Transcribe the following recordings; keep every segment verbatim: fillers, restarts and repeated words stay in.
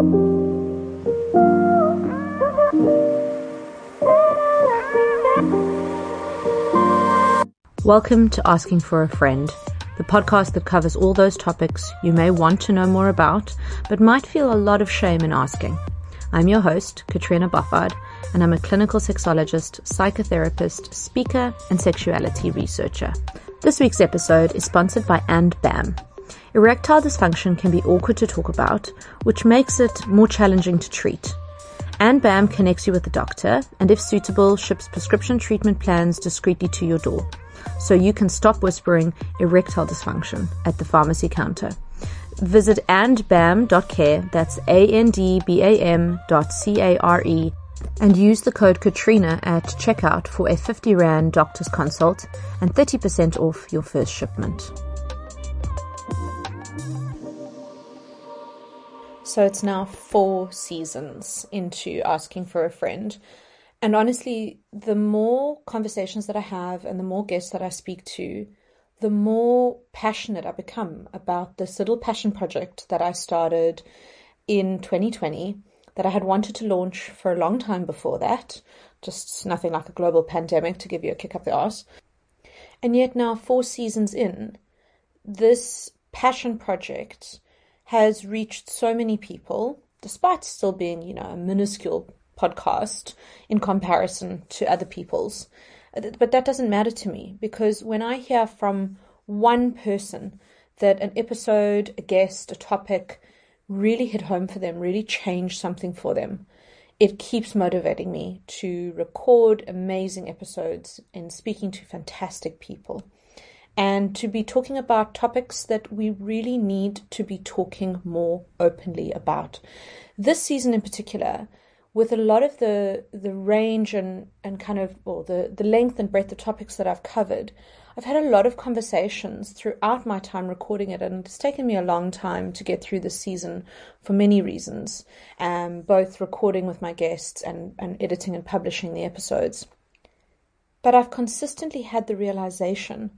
Welcome to Asking for a Friend, the podcast that covers all those topics you may want to know more about, but might feel a lot of shame in asking. I'm your host, Katrina Buffard, and I'm a clinical sexologist, psychotherapist, speaker, and sexuality researcher. This week's episode is sponsored by And Bam. Erectile dysfunction can be awkward to talk about, which makes it more challenging to treat. And Bam connects you with a doctor, and if suitable, ships prescription treatment plans discreetly to your door, so you can stop whispering erectile dysfunction at the pharmacy counter. Visit and bam dot care, that's A N D B A M dot C A R E, and use the code Katrina at checkout for a fifty rand doctor's consult and thirty percent off your first shipment. So it's now four seasons into Asking for a Friend. And honestly, the more conversations that I have and the more guests that I speak to, the more passionate I become about this little passion project that I started in twenty twenty, that I had wanted to launch for a long time before that. Just nothing like a global pandemic to give you a kick up the arse. And yet now, four seasons in, this passion project has reached so many people, despite still being, you know, a minuscule podcast in comparison to other people's. But that doesn't matter to me, because when I hear from one person that an episode, a guest, a topic really hit home for them, really changed something for them, it keeps motivating me to record amazing episodes and speaking to fantastic people, and to be talking about topics that we really need to be talking more openly about. This season in particular, with a lot of the the range and, and kind of, or the, the length and breadth of topics that I've covered, I've had a lot of conversations throughout my time recording it, and it's taken me a long time to get through this season for many reasons, um, both recording with my guests and, and editing and publishing the episodes. But I've consistently had the realization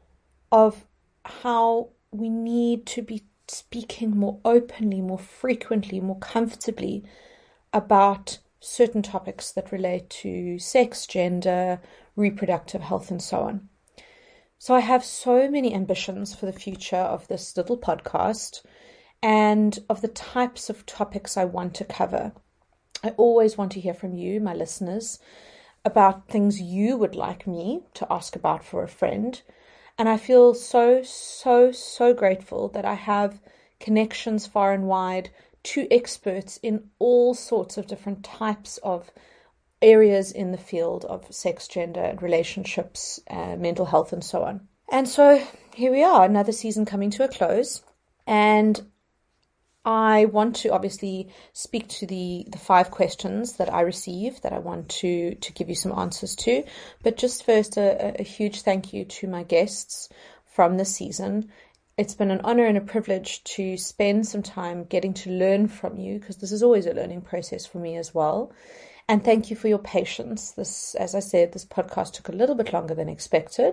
of how we need to be speaking more openly, more frequently, more comfortably about certain topics that relate to sex, gender, reproductive health, and so on. So I have so many ambitions for the future of this little podcast and of the types of topics I want to cover. I always want to hear from you, my listeners, about things you would like me to ask about for a friend. And I feel so, so, so grateful that I have connections far and wide to experts in all sorts of different types of areas in the field of sex, gender, and relationships, uh, mental health, and so on. And so here we are, another season coming to a close. And I want to obviously speak to the, the five questions that I received that I want to, to give you some answers to. But just first, a, a huge thank you to my guests from this season. It's been an honor and a privilege to spend some time getting to learn from you, because this is always a learning process for me as well. And thank you for your patience. This, as I said, this podcast took a little bit longer than expected.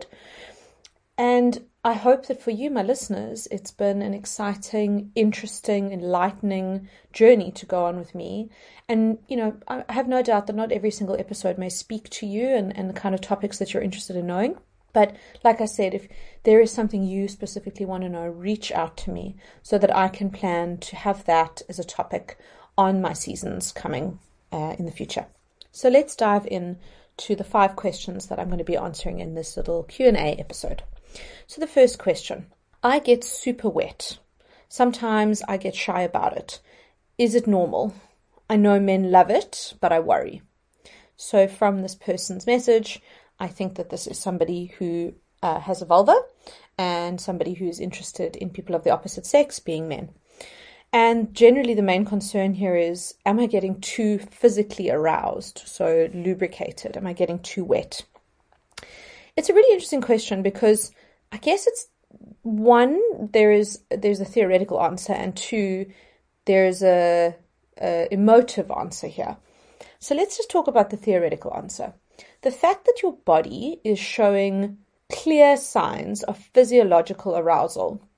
And I hope that for you, my listeners, it's been an exciting, interesting, enlightening journey to go on with me. And, you know, I have no doubt that not every single episode may speak to you and, and the kind of topics that you're interested in knowing. But like I said, if there is something you specifically want to know, reach out to me so that I can plan to have that as a topic on my seasons coming uh, in the future. So let's dive in to the five questions that I'm going to be answering in this little Q and A episode. So the first question: I get super wet. Sometimes I get shy about it. Is it normal? I know men love it, but I worry. So from this person's message, I think that this is somebody who uh, has a vulva and somebody who's interested in people of the opposite sex, being men. And generally the main concern here is, am I getting too physically aroused, so lubricated? Am I getting too wet? It's a really interesting question because I guess it's, one, there is there's a theoretical answer, and two, there's a, a emotive answer here. So let's just talk about the theoretical answer. The fact that your body is showing clear signs of physiological arousal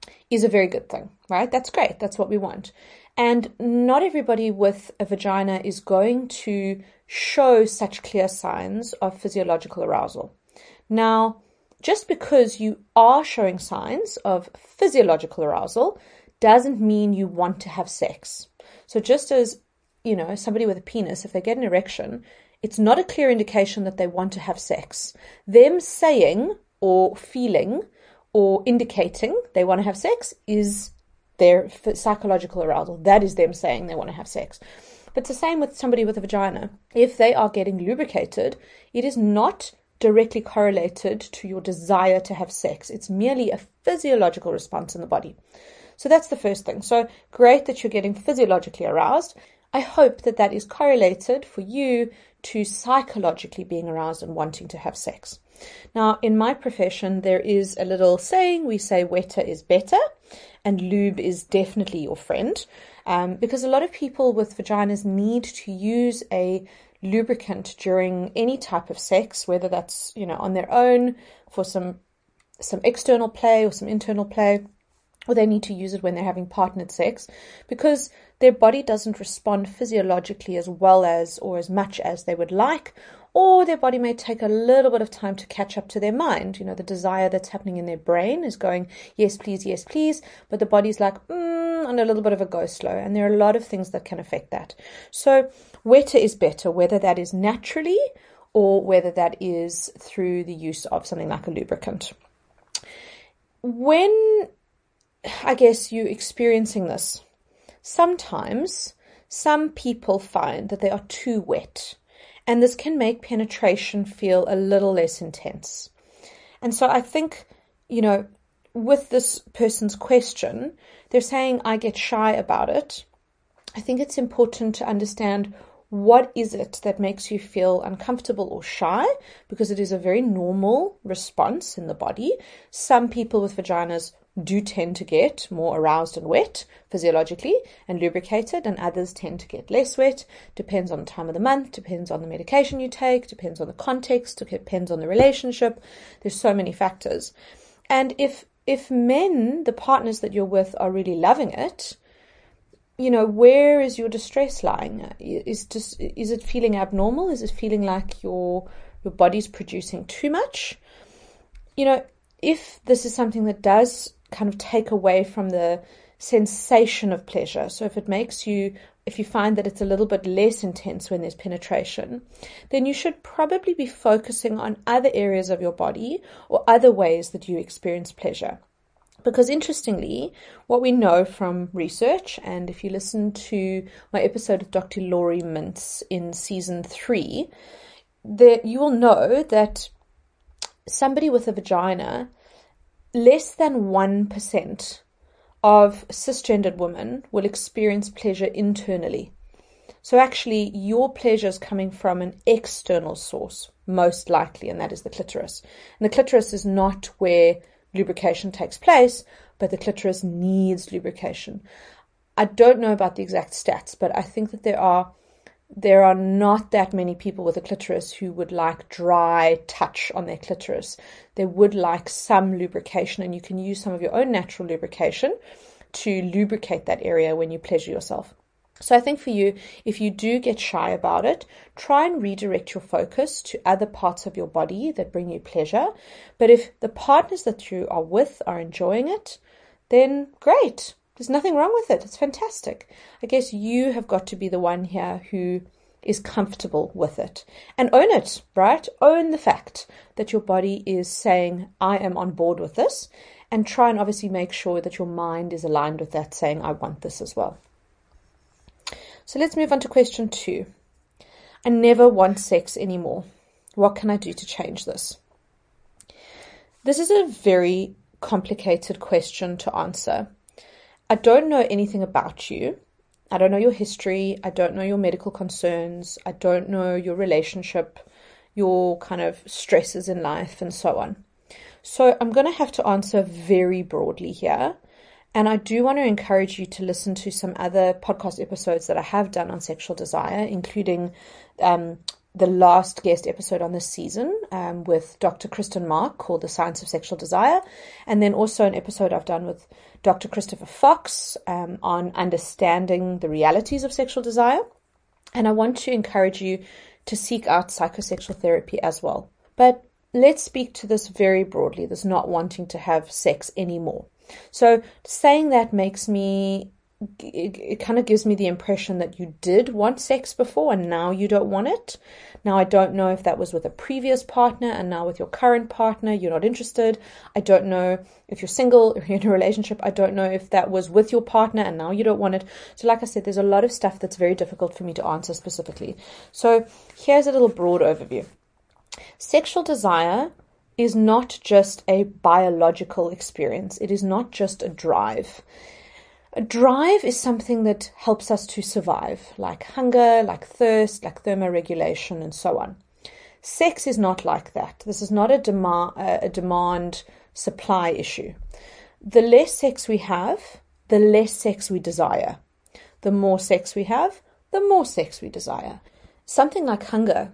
is a very good thing, right? That's great. That's what we want. And not everybody with a vagina is going to show such clear signs of physiological arousal. Now, just because you are showing signs of physiological arousal doesn't mean you want to have sex. So just as, you know, somebody with a penis, if they get an erection, it's not a clear indication that they want to have sex. Them saying or feeling or indicating they want to have sex is their psychological arousal. That is them saying they want to have sex. But it's the same with somebody with a vagina. If they are getting lubricated, it is not directly correlated to your desire to have sex. It's merely a physiological response in the body. So that's the first thing. So great that you're getting physiologically aroused. I hope that that is correlated for you to psychologically being aroused and wanting to have sex. Now, in my profession, there is a little saying, we say wetter is better, and lube is definitely your friend, um, because a lot of people with vaginas need to use a lubricant during any type of sex, whether that's, you know, on their own for some some external play or some internal play, or they need to use it when they're having partnered sex, because their body doesn't respond physiologically as well as or as much as they would like, or their body may take a little bit of time to catch up to their mind. You know, the desire that's happening in their brain is going, yes, please, yes, please, but the body's like, mm, on a little bit of a go slow, and there are a lot of things that can affect that. So wetter is better, whether that is naturally or whether that is through the use of something like a lubricant. When I guess you're experiencing this, sometimes some people find that they are too wet, and this can make penetration feel a little less intense. And so I think, you know, with this person's question, they're saying, I get shy about it. I think it's important to understand, what is it that makes you feel uncomfortable or shy? Because it is a very normal response in the body. Some people with vaginas do tend to get more aroused and wet physiologically and lubricated, and others tend to get less wet. Depends on the time of the month, depends on the medication you take, depends on the context, depends on the relationship. There's so many factors. And if if men, the partners that you're with, are really loving it, you know, where is your distress lying? Is just is it feeling abnormal? Is it feeling like your your body's producing too much? You know, if this is something that does kind of take away from the sensation of pleasure, so if it makes you, if you find that it's a little bit less intense when there's penetration, then you should probably be focusing on other areas of your body or other ways that you experience pleasure. Because interestingly, what we know from research, and if you listen to my episode of Doctor Laurie Mintz in season three, that you will know that somebody with a vagina, less than one percent of cisgendered women will experience pleasure internally. So actually, your pleasure is coming from an external source, most likely, and that is the clitoris. And the clitoris is not where lubrication takes place, but the clitoris needs lubrication. I don't know about the exact stats, but I think that there are there are not that many people with a clitoris who would like dry touch on their clitoris. They would like some lubrication, and you can use some of your own natural lubrication to lubricate that area when you pleasure yourself. So I think for you, if you do get shy about it, try and redirect your focus to other parts of your body that bring you pleasure. But if the partners that you are with are enjoying it, then great. There's nothing wrong with it. It's fantastic. I guess you have got to be the one here who is comfortable with it. And own it, right? Own the fact that your body is saying, I am on board with this. And try and obviously make sure that your mind is aligned with that, saying, I want this as well. So let's move on to question two. I never want sex anymore. What can I do to change this? This is a very complicated question to answer. I don't know anything about you. I don't know your history. I don't know your medical concerns. I don't know your relationship, your kind of stresses in life, and so on. So I'm going to have to answer very broadly here. And I do want to encourage you to listen to some other podcast episodes that I have done on sexual desire, including um, the last guest episode on this season um, with Doctor Kristen Mark called The Science of Sexual Desire, and then also an episode I've done with Doctor Christopher Fox um, on understanding the realities of sexual desire. And I want to encourage you to seek out psychosexual therapy as well. But let's speak to this very broadly, this not wanting to have sex anymore. So saying that makes me, it, it kind of gives me the impression that you did want sex before and now you don't want it. Now, I don't know if that was with a previous partner and now with your current partner, you're not interested. I don't know if you're single or you're in a relationship. I don't know if that was with your partner and now you don't want it. So like I said, there's a lot of stuff that's very difficult for me to answer specifically. So here's a little broad overview. Sexual desire is not just a biological experience. It is not just a drive. A drive is something that helps us to survive, like hunger, like thirst, like thermoregulation, and so on. Sex is not like that. This is not a demand, a demand supply issue. The less sex we have, the less sex we desire. The more sex we have, the more sex we desire. Something like hunger.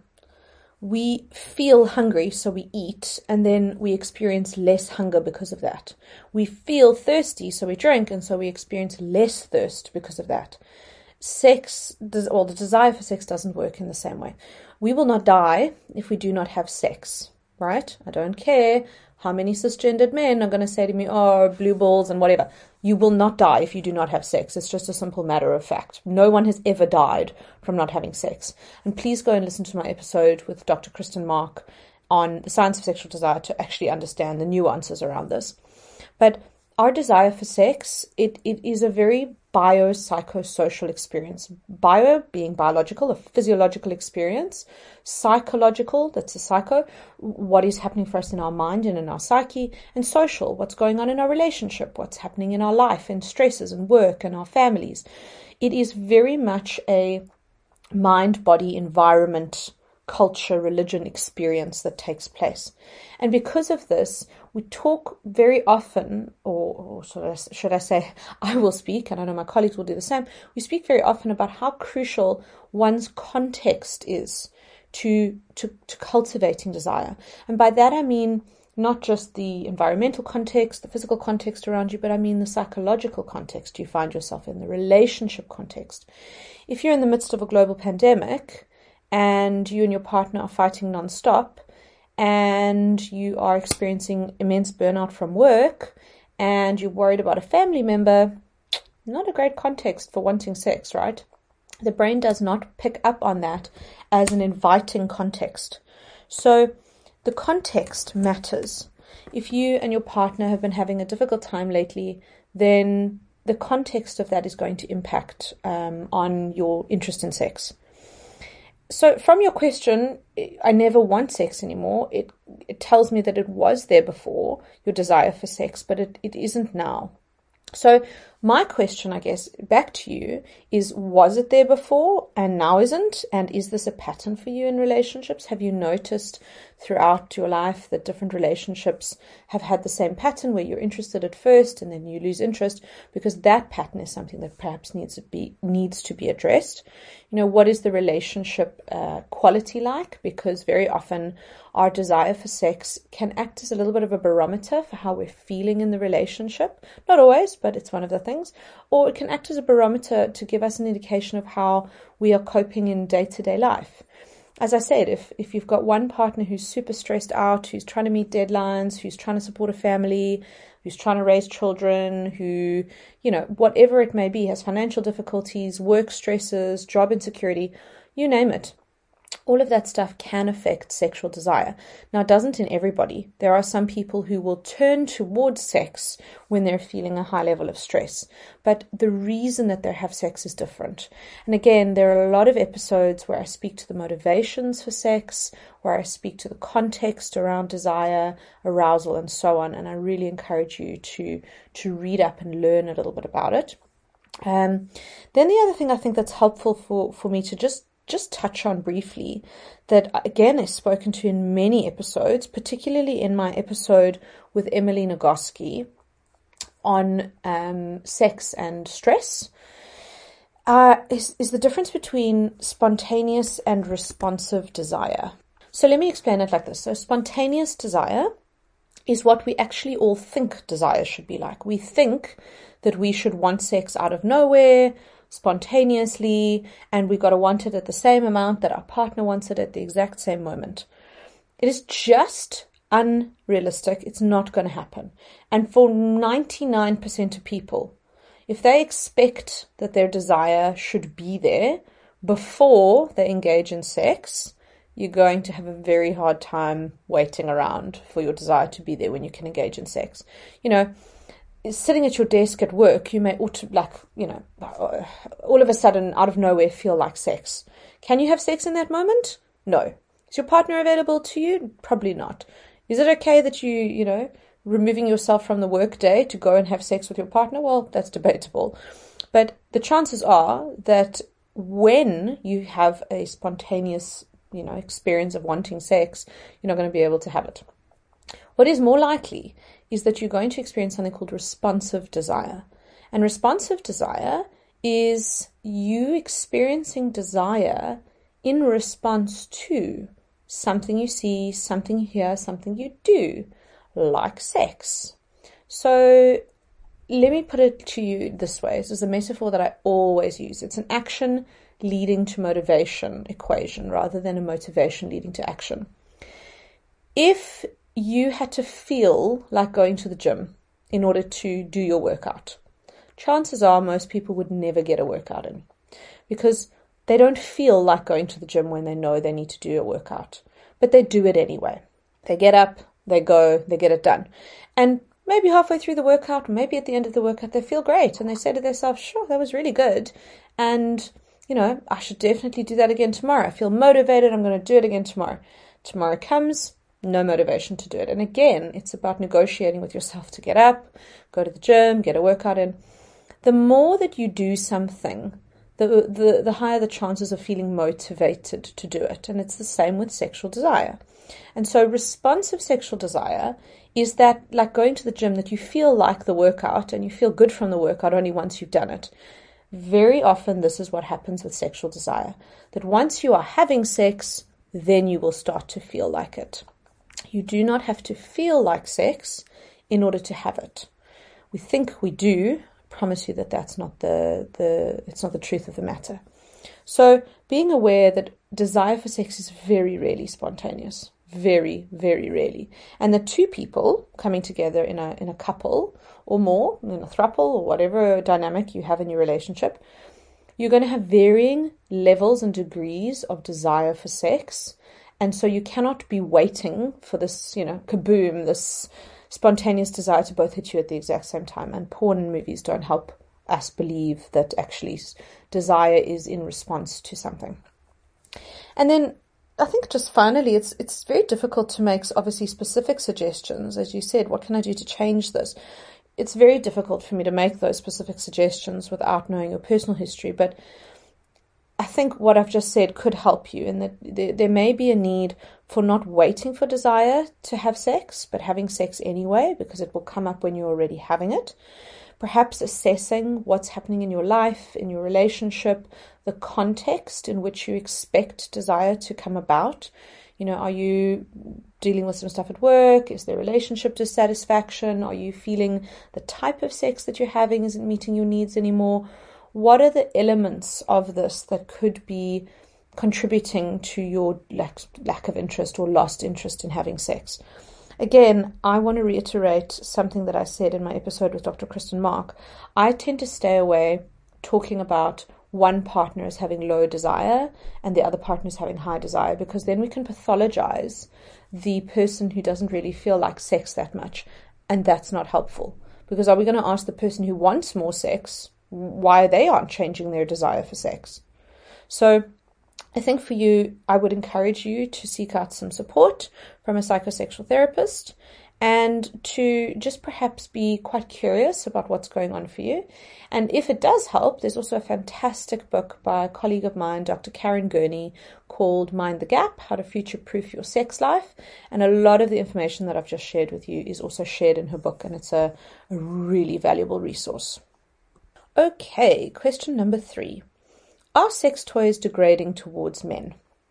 We feel hungry, so we eat, and then we experience less hunger because of that. We feel thirsty, so we drink, and so we experience less thirst because of that. Sex, well, the desire for sex doesn't work in the same way. We will not die if we do not have sex, right? I don't care how many cisgendered men are going to say to me, oh, blue balls and whatever. You will not die if you do not have sex. It's just a simple matter of fact. No one has ever died from not having sex. And please go and listen to my episode with Doctor Kristen Mark on the science of sexual desire to actually understand the nuances around this. But our desire for sex, it, it is a very biopsychosocial experience. Bio being biological, a physiological experience. Psychological, that's a psycho, what is happening for us in our mind and in our psyche. And social, what's going on in our relationship, what's happening in our life and stresses and work and our families. It is very much a mind-body environment, culture, religion experience that takes place. And because of this, we talk very often, or, or should, I, should I say, I will speak, and I know my colleagues will do the same, we speak very often about how crucial one's context is to, to, to cultivating desire. And by that I mean not just the environmental context, the physical context around you, but I mean the psychological context you find yourself in, the relationship context. If you're in the midst of a global pandemic, and you and your partner are fighting non-stop, and you are experiencing immense burnout from work, and you're worried about a family member, not a great context for wanting sex, right? The brain does not pick up on that as an inviting context. So the context matters. If you and your partner have been having a difficult time lately, then the context of that is going to impact um, on your interest in sex. So from your question, I never want sex anymore, it it tells me that it was there before, your desire for sex, but it, it isn't now. So my question, I guess, back to you is, was it there before and now isn't? And is this a pattern for you in relationships? Have you noticed throughout your life that different relationships have had the same pattern where you're interested at first and then you lose interest? Because that pattern is something that perhaps needs to be needs to be addressed. You know, what is the relationship uh, quality like? Because very often our desire for sex can act as a little bit of a barometer for how we're feeling in the relationship. Not always, but it's one of the things. Or it can act as a barometer to give us an indication of how we are coping in day-to-day life. As I said, if, if you've got one partner who's super stressed out, who's trying to meet deadlines, who's trying to support a family, who's trying to raise children, who, you know, whatever it may be, has financial difficulties, work stresses, job insecurity, you name it. All of that stuff can affect sexual desire. Now, it doesn't in everybody. There are some people who will turn towards sex when they're feeling a high level of stress. But the reason that they have sex is different. And again, there are a lot of episodes where I speak to the motivations for sex, where I speak to the context around desire, arousal, and so on. And I really encourage you to, to read up and learn a little bit about it. Um, then the other thing I think that's helpful for, for me to just just touch on briefly, that again is spoken to in many episodes, particularly in my episode with Emily Nagoski on um, sex and stress. uh, is, is the difference between spontaneous and responsive desire. So let me explain it like this. So spontaneous desire is what we actually all think desire should be like. We think that we should want sex out of nowhere, spontaneously, and we got to want it at the same amount that our partner wants it at the exact same moment. It is just unrealistic. It's not going to happen. And for ninety-nine percent of people, if they expect that their desire should be there before they engage in sex, you're going to have a very hard time waiting around for your desire to be there when you can engage in sex. You know, sitting at your desk at work, you may auto, like, you know, all of a sudden, out of nowhere, feel like sex. Can you have sex in that moment? No. Is your partner available to you? Probably not. Is it okay that you, you know, removing yourself from the work day to go and have sex with your partner? Well, that's debatable. But the chances are that when you have a spontaneous, you know, experience of wanting sex, you're not going to be able to have it. What is more likely is that you're going to experience something called responsive desire. And responsive desire is you experiencing desire in response to something you see, something you hear, something you do, like sex. So let me put it to you this way. This is a metaphor that I always use. It's an action leading to motivation equation rather than a motivation leading to action. If you had to feel like going to the gym in order to do your workout, chances are most people would never get a workout in because they don't feel like going to the gym when they know they need to do a workout, but they do it anyway. They get up, they go, they get it done. And maybe halfway through the workout, maybe at the end of the workout, they feel great and they say to themselves, sure, that was really good. And, you know, I should definitely do that again tomorrow. I feel motivated. I'm going to do it again tomorrow. Tomorrow comes, no motivation to do it. And again, it's about negotiating with yourself to get up, go to the gym, get a workout in. The more that you do something, the, the, the higher the chances of feeling motivated to do it. And it's the same with sexual desire. And so responsive sexual desire is that, like going to the gym, that you feel like the workout and you feel good from the workout only once you've done it. Very often this is what happens with sexual desire, that once you are having sex, then you will start to feel like it. You do not have to feel like sex in order to have it. We think we do. I promise you that that's not the, the it's not the truth of the matter. So being aware that desire for sex is very rarely spontaneous. Very, very rarely. And the two people coming together in a in a couple or more, in a throuple or whatever dynamic you have in your relationship, you're going to have varying levels and degrees of desire for sex. And so you cannot be waiting for this, you know, kaboom, this spontaneous desire to both hit you at the exact same time. And porn and movies don't help us believe that actually desire is in response to something. And then I think just finally, it's it's very difficult to make obviously specific suggestions. As you said, what can I do to change this? It's very difficult for me to make those specific suggestions without knowing your personal history. But I think what I've just said could help you in that there, there may be a need for not waiting for desire to have sex, but having sex anyway, because it will come up when you're already having it. Perhaps assessing what's happening in your life, in your relationship, the context in which you expect desire to come about. You know, are you dealing with some stuff at work? Is there relationship dissatisfaction? Are you feeling the type of sex that you're having isn't meeting your needs anymore? What are the elements of this that could be contributing to your lack, lack of interest or lost interest in having sex? Again, I want to reiterate something that I said in my episode with Doctor Kristen Mark. I tend to stay away talking about one partner as having low desire and the other partner is having high desire, because then we can pathologize the person who doesn't really feel like sex that much, and that's not helpful. Because are we going to ask the person who wants more sex why they aren't changing their desire for sex? So I think for you, I would encourage you to seek out some support from a psychosexual therapist and to just perhaps be quite curious about what's going on for you. And if it does help, there's also a fantastic book by a colleague of mine, Doctor Karen Gurney, called Mind the Gap, How to Future-Proof Your Sex Life. And a lot of the information that I've just shared with you is also shared in her book, and it's a, a really valuable resource. Okay, question number three. are sex toys degrading towards men?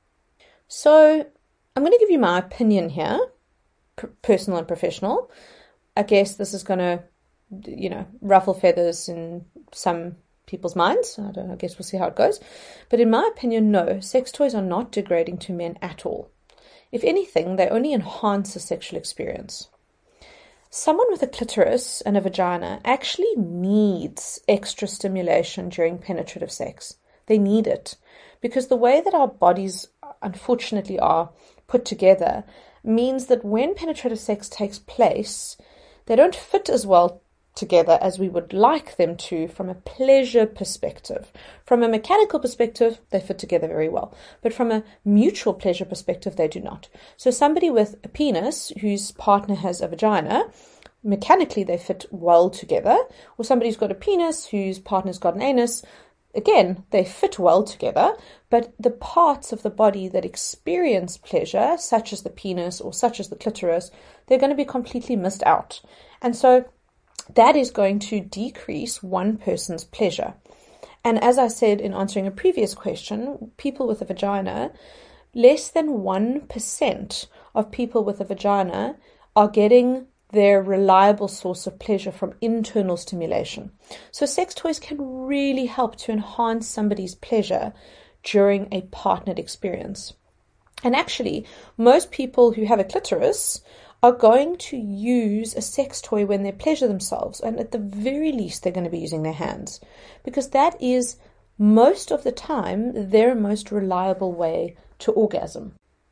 So I'm going to give you my opinion here, personal and professional. I guess this is going to, you know, ruffle feathers in some people's minds. I don't know, I guess we'll see how it goes. But in my opinion, no, sex toys are not degrading to men at all. If anything, they only enhance a sexual experience. Someone with a clitoris and a vagina actually needs extra stimulation during penetrative sex. They need it because the way that our bodies, unfortunately, are put together means that when penetrative sex takes place, they don't fit as well together as we would like them to from a pleasure perspective. From a mechanical perspective, they fit together very well. But from a mutual pleasure perspective, they do not. So somebody with a penis whose partner has a vagina, mechanically they fit well together. Or somebody who's got a penis whose partner's got an anus, again, they fit well together, but the parts of the body that experience pleasure, such as the penis or such as the clitoris, they're going to be completely missed out. And so that is going to decrease one person's pleasure. And as I said in answering a previous question, people with a vagina, less than one percent of people with a vagina are getting their reliable source of pleasure from internal stimulation. So sex toys can really help to enhance somebody's pleasure during a partnered experience. And actually, most people who have a clitoris are going to use a sex toy when they pleasure themselves. And at the very least, they're going to be using their hands, because that is most of the time their most reliable way to orgasm.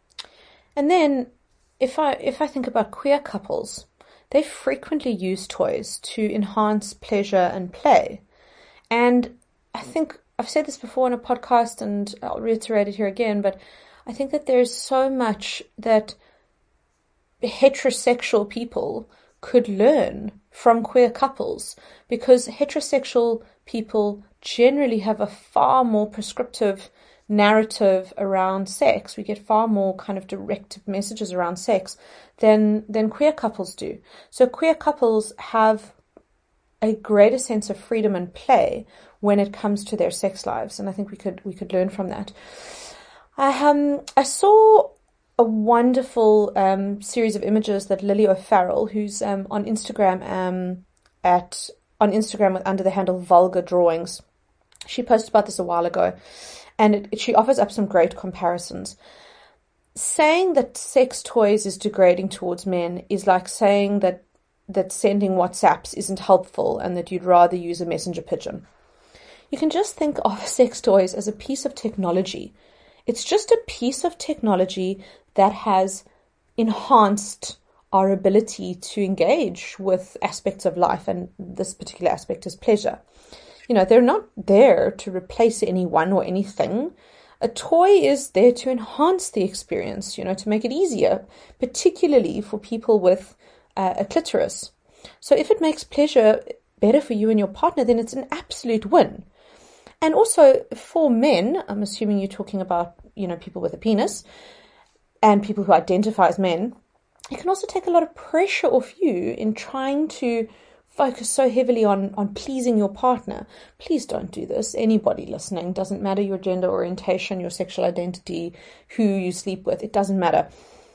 And then if I if I think about queer couples, they frequently use toys to enhance pleasure and play. And I think I've said this before in a podcast and I'll reiterate it here again, but I think that there's so much that heterosexual people could learn from queer couples, because heterosexual people generally have a far more prescriptive narrative around sex. We get far more kind of directive messages around sex than than queer couples do. So queer couples have a greater sense of freedom and play when it comes to their sex lives, and I think we could we could learn from that. I um I saw a wonderful um series of images that Lily O'Farrell, who's um on Instagram um at on Instagram with under the handle Vulgar Drawings, she posted about this a while ago. And it, she offers up some great comparisons. Saying that sex toys is degrading towards men is like saying that that sending WhatsApps isn't helpful and that you'd rather use a messenger pigeon. You can just think of sex toys as a piece of technology. It's just a piece of technology that has enhanced our ability to engage with aspects of life, and this particular aspect is pleasure. You know, they're not there to replace anyone or anything. A toy is there to enhance the experience, you know, to make it easier, particularly for people with uh, a clitoris. So if it makes pleasure better for you and your partner, then it's an absolute win. And also for men, I'm assuming you're talking about, you know, people with a penis and people who identify as men, it can also take a lot of pressure off you in trying to focus so heavily on, on pleasing your partner. Please don't do this. Anybody listening, doesn't matter your gender orientation, your sexual identity, who you sleep with, it doesn't matter.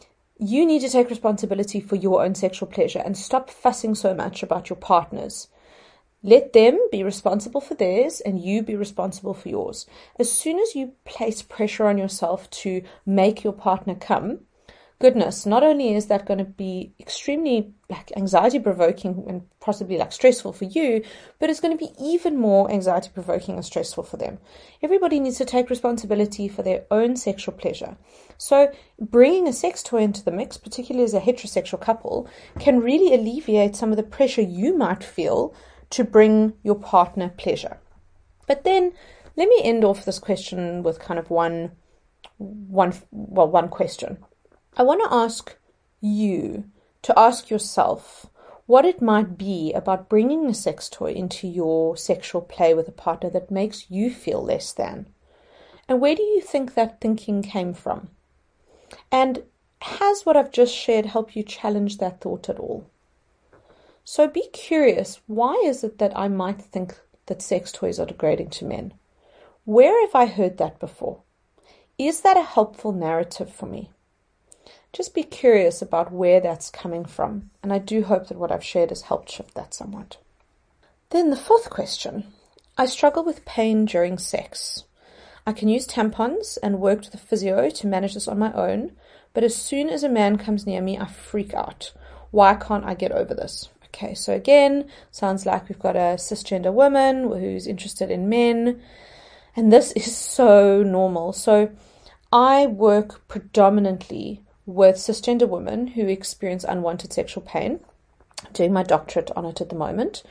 You need to take responsibility for your own sexual pleasure and stop fussing so much about your partners. Let them be responsible for theirs and you be responsible for yours. As soon as you place pressure on yourself to make your partner come, goodness, not only is that going to be extremely like anxiety provoking and possibly like stressful for you, but it's going to be even more anxiety provoking and stressful for them. Everybody needs to take responsibility for their own sexual pleasure. So bringing a sex toy into the mix, particularly as a heterosexual couple, can really alleviate some of the pressure you might feel to bring your partner pleasure. But then let me end off this question with kind of one, one, well, one question. I want to ask you to ask yourself what it might be about bringing a sex toy into your sexual play with a partner that makes you feel less than. And where do you think that thinking came from? And has what I've just shared helped you challenge that thought at all? So be curious, why is it that I might think that sex toys are degrading to men? Where have I heard that before? Is that a helpful narrative for me? Just be curious about where that's coming from. And I do hope that what I've shared has helped shift that somewhat. Then the fourth question. I struggle with pain during sex. I can use tampons and work with a physio to manage this on my own, but as soon as a man comes near me, I freak out. Why can't I get over this? Okay, so again, sounds like we've got a cisgender woman who's interested in men, and this is so normal. So I work predominantly with cisgender women who experience unwanted sexual pain. I'm doing my doctorate on it at the moment,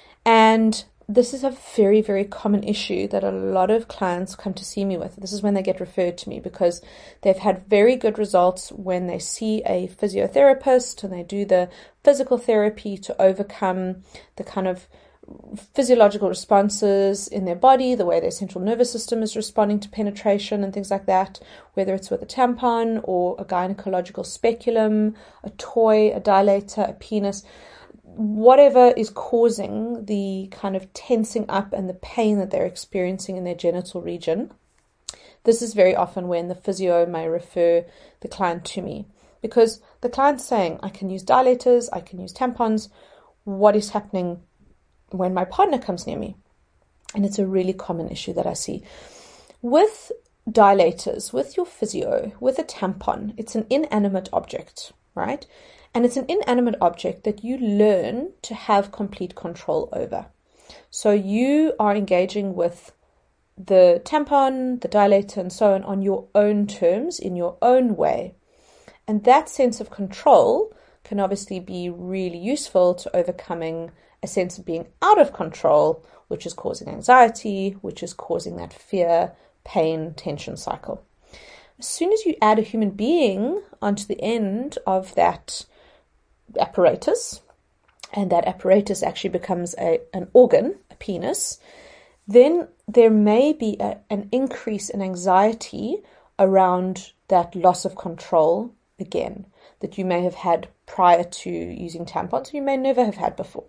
and this is a very, very common issue that a lot of clients come to see me with. This is when they get referred to me because they've had very good results when they see a physiotherapist and they do the physical therapy to overcome the kind of physiological responses in their body, the way their central nervous system is responding to penetration and things like that, whether it's with a tampon or a gynecological speculum, a toy, a dilator, a penis. Whatever is causing the kind of tensing up and the pain that they're experiencing in their genital region, this is very often when the physio may refer the client to me, because the client's saying, I can use dilators, I can use tampons. What is happening when my partner comes near me? And it's a really common issue that I see. With dilators, with your physio, with a tampon, it's an inanimate object, right? And it's an inanimate object that you learn to have complete control over. So you are engaging with the tampon, the dilator, and so on on your own terms, in your own way. And that sense of control can obviously be really useful to overcoming a sense of being out of control, which is causing anxiety, which is causing that fear, pain, tension cycle. As soon as you add a human being onto the end of that apparatus, and that apparatus actually becomes a, an organ, a penis, then there may be a, an increase in anxiety around that loss of control again, that you may have had prior to using tampons, you may never have had before.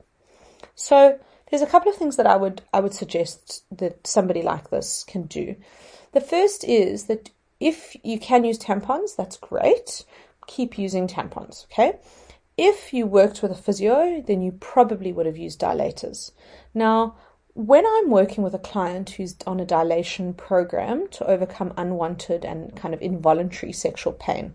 So there's a couple of things that I would I would suggest that somebody like this can do. The first is that if you can use tampons, that's great. Keep using tampons, okay? If you worked with a physio, then you probably would have used dilators. Now, when I'm working with a client who's on a dilation program to overcome unwanted and kind of involuntary sexual pain,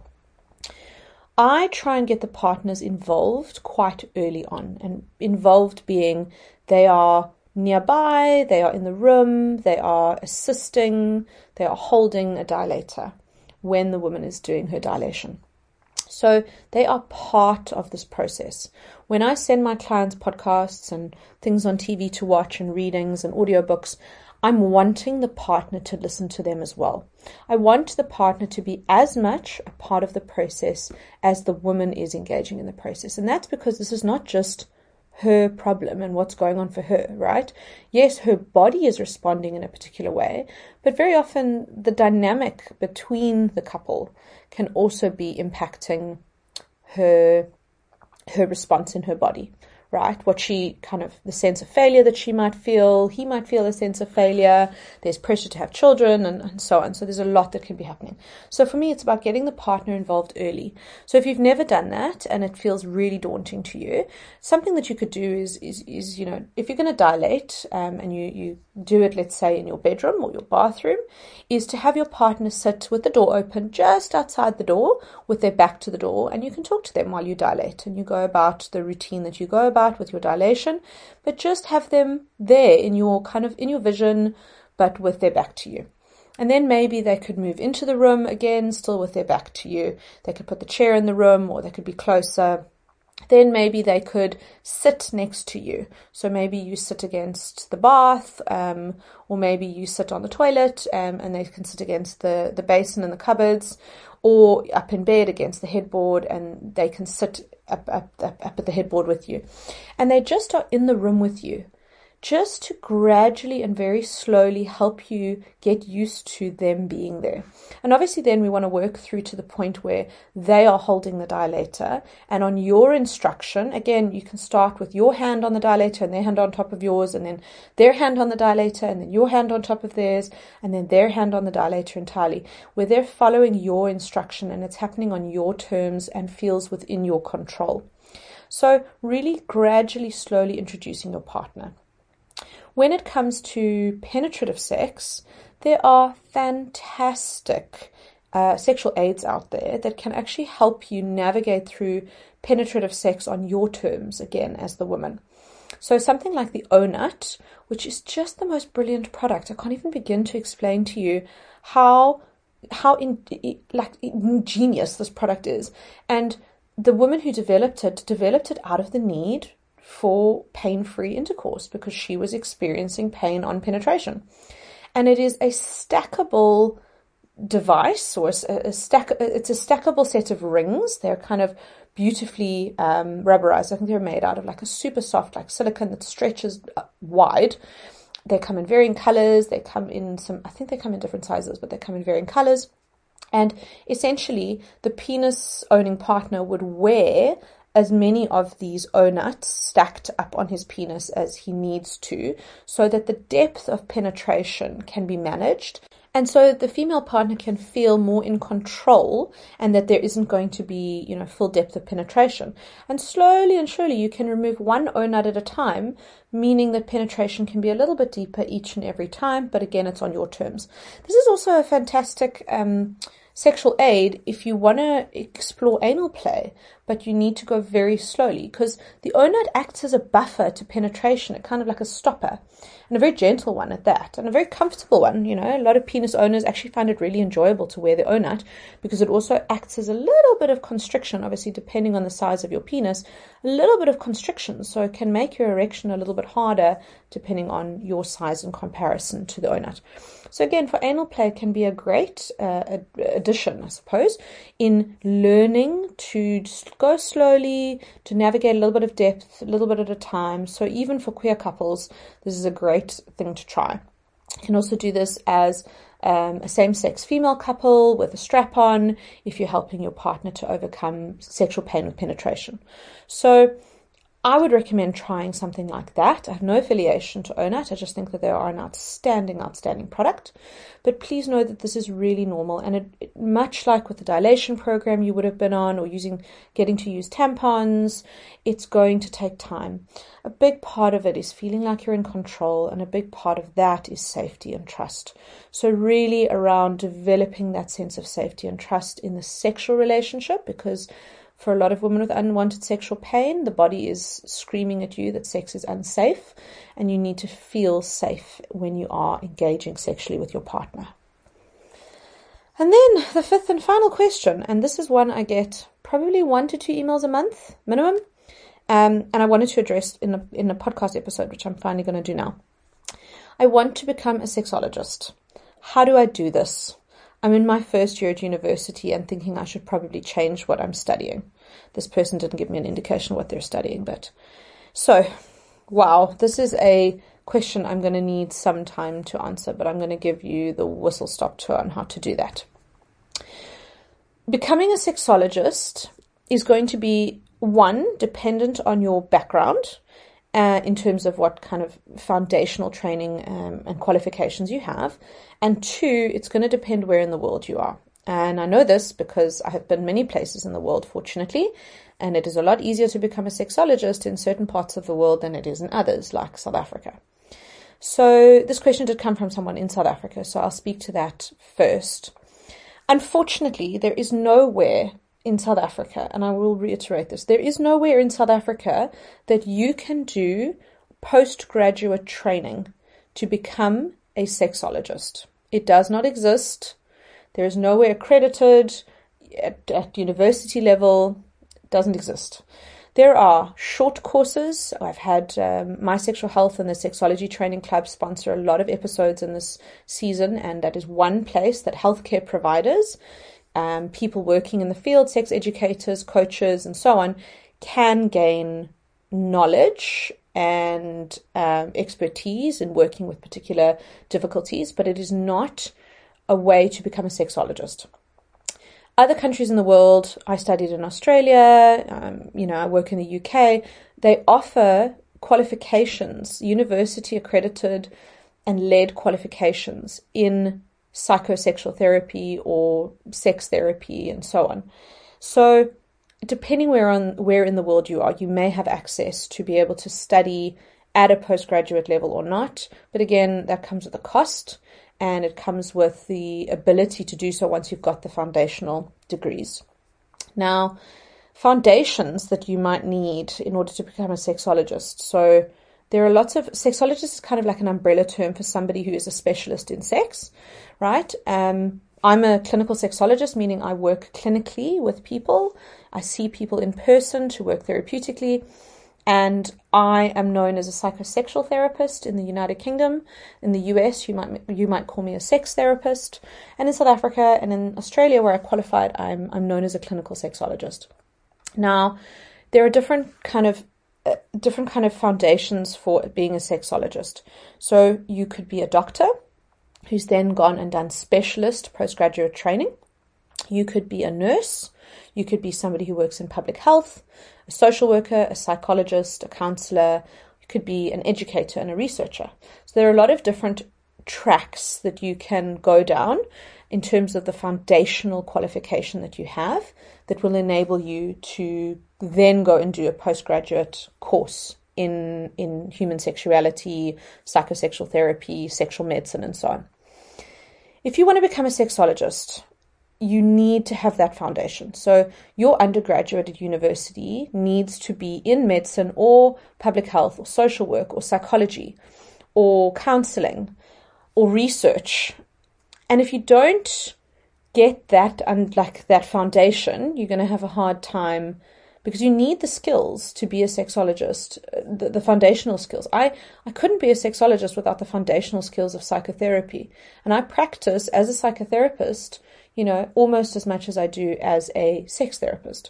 I try and get the partners involved quite early on, and involved being they are nearby, they are in the room, they are assisting, they are holding a dilator when the woman is doing her dilation. So they are part of this process. When I send my clients podcasts and things on T V to watch and readings and audiobooks, I'm wanting the partner to listen to them as well. I want the partner to be as much a part of the process as the woman is engaging in the process. And that's because this is not just her problem and what's going on for her, right? Yes, her body is responding in a particular way, but very often the dynamic between the couple can also be impacting her her response in her body, right? What she kind of, the sense of failure that she might feel, he might feel a sense of failure, there's pressure to have children and, and so on. So there's a lot that can be happening. So for me, it's about getting the partner involved early. So if you've never done that and it feels really daunting to you, something that you could do is, is, is you know, if you're going to dilate um, and you, you do it, let's say in your bedroom or your bathroom, is to have your partner sit with the door open just outside the door with their back to the door, and you can talk to them while you dilate and you go about the routine that you go about with your dilation, but just have them there in your kind of in your vision, but with their back to you. And then maybe they could move into the room again, still with their back to you. They could put the chair in the room, or they could be closer. Then maybe they could sit next to you. So maybe you sit against the bath, um, or maybe you sit on the toilet, um, and they can sit against the, the basin and the cupboards, or up in bed against the headboard, and they can sit up, up, up, up at the headboard with you. And they just are in the room with you, just to gradually and very slowly help you get used to them being there. And obviously then we want to work through to the point where they are holding the dilator, and on your instruction, again, you can start with your hand on the dilator and their hand on top of yours, and then their hand on the dilator and then your hand on top of theirs, and then their hand on the dilator entirely, where they're following your instruction and it's happening on your terms and feels within your control. So really gradually, slowly introducing your partner. When it comes to penetrative sex, there are fantastic uh, sexual aids out there that can actually help you navigate through penetrative sex on your terms, again, as the woman. So something like the O-Nut, which is just the most brilliant product. I can't even begin to explain to you how how in, like ingenious this product is. And the woman who developed it, developed it out of the need for pain-free intercourse because she was experiencing pain on penetration. And it is a stackable device, or a, a stack. It's a stackable set of rings. They're kind of beautifully um, rubberized. I think they're made out of like a super soft, like silicone that stretches wide. They come in varying colors. They come in some, I think they come in different sizes, but they come in varying colors. And essentially, the penis-owning partner would wear as many of these O-Nuts stacked up on his penis as he needs to, so that the depth of penetration can be managed. And so the female partner can feel more in control, and that there isn't going to be, you know, full depth of penetration. And slowly and surely you can remove one O-Nut at a time, meaning that penetration can be a little bit deeper each and every time, but again, it's on your terms. This is also a fantastic um, sexual aid if you want to explore anal play, but you need to go very slowly, because the O-Nut acts as a buffer to penetration, kind of like a stopper, and a very gentle one at that, and a very comfortable one. You know, a lot of penis owners actually find it really enjoyable to wear the O-Nut because it also acts as a little bit of constriction, obviously depending on the size of your penis, a little bit of constriction, so it can make your erection a little bit harder depending on your size in comparison to the O-Nut. So again, for anal play, it can be a great uh, addition, I suppose, in learning to just go slowly, to navigate a little bit of depth, a little bit at a time. So even for queer couples, this is a great thing to try. You can also do this as um, a same-sex female couple with a strap-on if you're helping your partner to overcome sexual pain with penetration. So I would recommend trying something like that. I have no affiliation to O-Nut. I just think that they are an outstanding, outstanding product. But please know that this is really normal. And it, it, much like with the dilation program you would have been on, or using, getting to use tampons, it's going to take time. A big part of it is feeling like you're in control, and a big part of that is safety and trust. So really around developing that sense of safety and trust in the sexual relationship, because for a lot of women with unwanted sexual pain, the body is screaming at you that sex is unsafe, and you need to feel safe when you are engaging sexually with your partner. And then the fifth and final question, and this is one I get probably one to two emails a month minimum, um, and I wanted to address in a, in a podcast episode, which I'm finally going to do now. I want to become a sexologist. How do I do this? I'm in my first year at university and thinking I should probably change what I'm studying. This person didn't give me an indication of what they're studying, but so, wow, this is a question I'm going to need some time to answer, but I'm going to give you the whistle-stop tour on how to do that. Becoming a sexologist is going to be, one, dependent on your background, Uh, in terms of what kind of foundational training um, and qualifications you have. And two, it's going to depend where in the world you are. And I know this because I have been many places in the world, fortunately, and it is a lot easier to become a sexologist in certain parts of the world than it is in others, like South Africa. So this question did come from someone in South Africa, so I'll speak to that first. Unfortunately, there is nowhere in South Africa, and I will reiterate this, there is nowhere in South Africa that you can do postgraduate training to become a sexologist. It does not exist. There is nowhere accredited at, at university level. It doesn't exist. There are short courses. I've had um, My Sexual Health and the Sexology Training Club sponsor a lot of episodes in this season, and that is one place that healthcare providers, Um, people working in the field, sex educators, coaches, and so on, can gain knowledge and um, expertise in working with particular difficulties, but it is not a way to become a sexologist. Other countries in the world, I studied in Australia, um, you know, I work in the U K, they offer qualifications, university accredited and led qualifications in psychosexual therapy or sex therapy and so on. So depending where on where in the world you are, you may have access to be able to study at a postgraduate level or not. But again, that comes with a cost, and it comes with the ability to do so once you've got the foundational degrees. Now, foundations that you might need in order to become a sexologist. So there are lots of, sexologist is kind of like an umbrella term for somebody who is a specialist in sex, right? Um, I'm a clinical sexologist, meaning I work clinically with people. I see people in person to work therapeutically. And I am known as a psychosexual therapist in the United Kingdom. In the U S, you might you might call me a sex therapist. And in South Africa and in Australia, where I qualified, I'm I'm known as a clinical sexologist. Now, there are different kind of uh, different kind of foundations for being a sexologist. So you could be a doctor who's then gone and done specialist postgraduate training. You could be a nurse. You could be somebody who works in public health, a social worker, a psychologist, a counselor. You could be an educator and a researcher. So there are a lot of different tracks that you can go down in terms of the foundational qualification that you have that will enable you to then go and do a postgraduate course in, in human sexuality, psychosexual therapy, sexual medicine, and so on. If you want to become a sexologist, you need to have that foundation. So your undergraduate at university needs to be in medicine or public health or social work or psychology or counseling or research. And if you don't get that and like that foundation, you're going to have a hard time, because you need the skills to be a sexologist, the, the foundational skills. I, I couldn't be a sexologist without the foundational skills of psychotherapy. And I practice as a psychotherapist, you know, almost as much as I do as a sex therapist.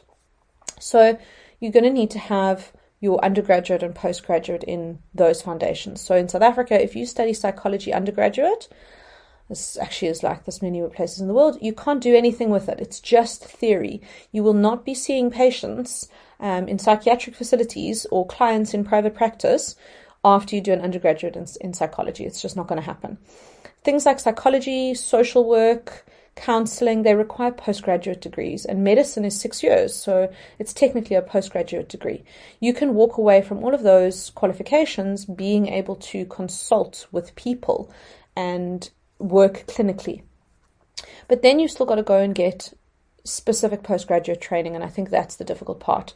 So you're going to need to have your undergraduate and postgraduate in those foundations. So in South Africa, if you study psychology undergraduate, this actually is like this many places in the world, you can't do anything with it. It's just theory. You will not be seeing patients um, in psychiatric facilities or clients in private practice after you do an undergraduate in, in psychology. It's just not going to happen. Things like psychology, social work, counseling, they require postgraduate degrees, and medicine is six years, so it's technically a postgraduate degree. You can walk away from all of those qualifications being able to consult with people and work clinically. But then you've still got to go and get specific postgraduate training, and I think that's the difficult part.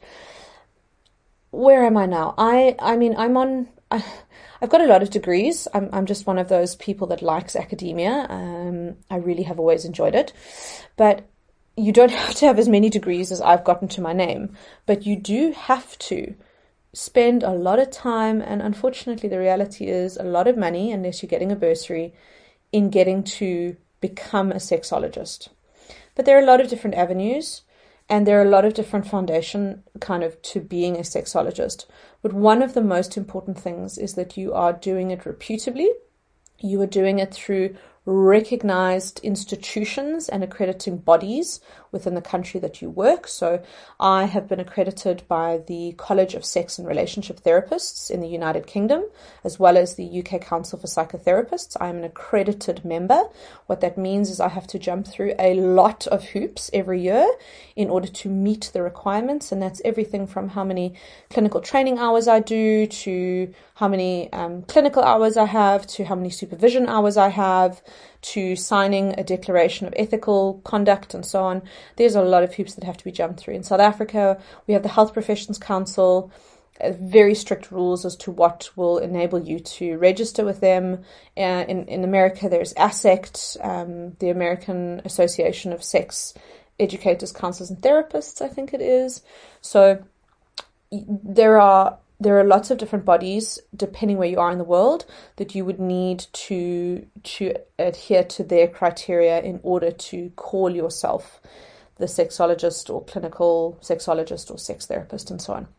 Where am I now? I I mean, I'm on... I, I've got a lot of degrees. I'm I'm just one of those people that likes academia. Um, I really have always enjoyed it. But you don't have to have as many degrees as I've gotten to my name. But you do have to spend a lot of time, and unfortunately the reality is a lot of money, unless you're getting a bursary, in getting to become a sexologist. But there are a lot of different avenues. And there are a lot of different foundation kind of to being a sexologist. But one of the most important things is that you are doing it reputably. You are doing it through recognized institutions and accrediting bodies within the country that you work. So I have been accredited by the College of Sex and Relationship Therapists in the United Kingdom, as well as the U K Council for Psychotherapists. I am an accredited member. What that means is I have to jump through a lot of hoops every year in order to meet the requirements. And that's everything from how many clinical training hours I do, to how many um, clinical hours I have, to how many supervision hours I have, to signing a declaration of ethical conduct and so on. There's a lot of hoops that have to be jumped through. In South Africa, we have the Health Professions Council, uh, very strict rules as to what will enable you to register with them. Uh, in, in America, there's ASECT, um, the American Association of Sex Educators, Counselors and Therapists, I think it is. So there are There are lots of different bodies, depending where you are in the world, that you would need to to adhere to their criteria in order to call yourself the sexologist or clinical sexologist or sex therapist and so on.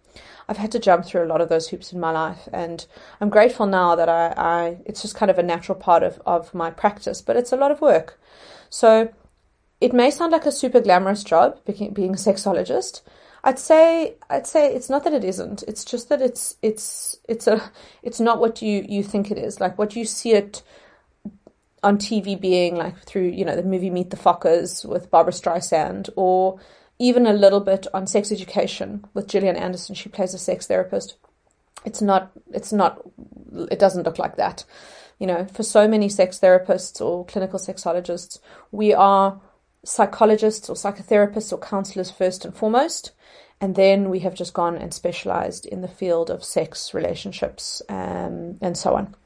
I've had to jump through a lot of those hoops in my life, and I'm grateful now that I, I it's just kind of a natural part of, of my practice, but it's a lot of work. So it may sound like a super glamorous job, being, being a sexologist. I'd say I'd say it's not that it isn't. It's just that it's it's it's a it's not what you, you think it is. Like what you see it on T V being, like through, you know, the movie Meet the Fockers with Barbara Streisand, or even a little bit on Sex Education with Gillian Anderson. She plays a sex therapist. It's not, it's not, it doesn't look like that. You know, for so many sex therapists or clinical sexologists, we are psychologists or psychotherapists or counselors first and foremost. And then we have just gone and specialized in the field of sex, relationships, um, and so on.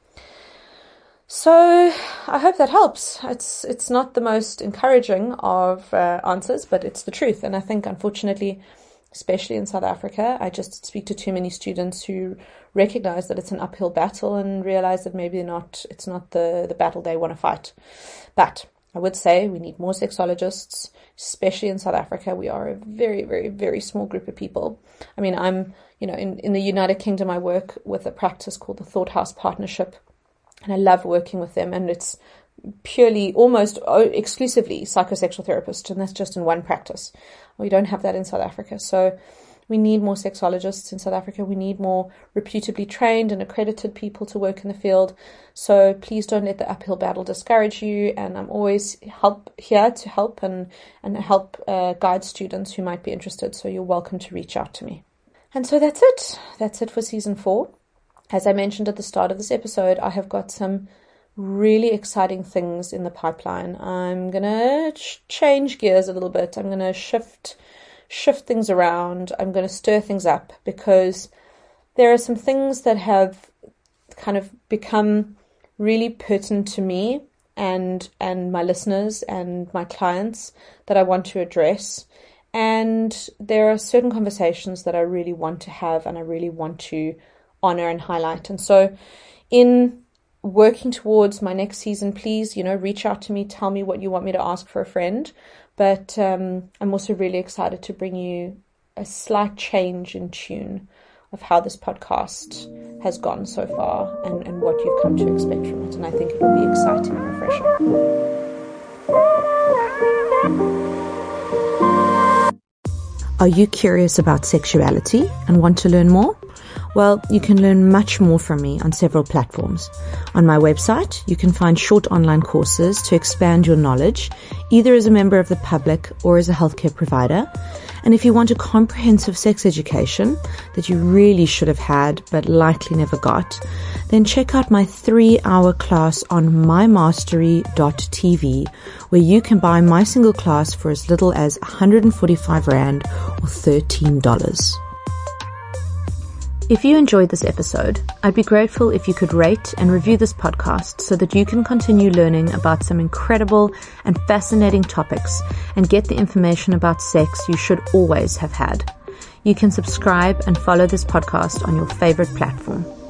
So I hope that helps. It's it's not the most encouraging of uh, answers, but it's the truth. And I think, unfortunately, especially in South Africa, I just speak to too many students who recognize that it's an uphill battle and realize that maybe not it's not the, the battle they want to fight. But I would say we need more sexologists, especially in South Africa. We are a very, very, very small group of people. I mean, I'm, you know, in, in the United Kingdom, I work with a practice called the Thought House Partnership. And I love working with them, and it's purely, almost exclusively psychosexual therapists, and that's just in one practice. We don't have that in South Africa. So we need more sexologists in South Africa. We need more reputably trained and accredited people to work in the field. So please don't let the uphill battle discourage you. And I'm always help here to help and, and help uh, guide students who might be interested. So you're welcome to reach out to me. And so that's it. That's it for season four. As I mentioned at the start of this episode, I have got some really exciting things in the pipeline. I'm going to ch- change gears a little bit. I'm going to shift shift things around. I'm going to stir things up, because there are some things that have kind of become really pertinent to me and and my listeners and my clients that I want to address. And there are certain conversations that I really want to have and I really want to honor and highlight. And so in working towards my next season, please, you know, reach out to me, tell me what you want me to ask for a friend. But um, I'm also really excited to bring you a slight change in tune of how this podcast has gone so far and, and what you've come to expect from it. And I think it will be exciting and refreshing. Are you curious about sexuality and want to learn more? Well, you can learn much more from me on several platforms. On my website, you can find short online courses to expand your knowledge, either as a member of the public or as a healthcare provider. And if you want a comprehensive sex education that you really should have had but likely never got, then check out my three-hour class on my mastery dot t v, where you can buy my single class for as little as one hundred forty-five rand or thirteen dollars. If you enjoyed this episode, I'd be grateful if you could rate and review this podcast so that you can continue learning about some incredible and fascinating topics and get the information about sex you should always have had. You can subscribe and follow this podcast on your favorite platform.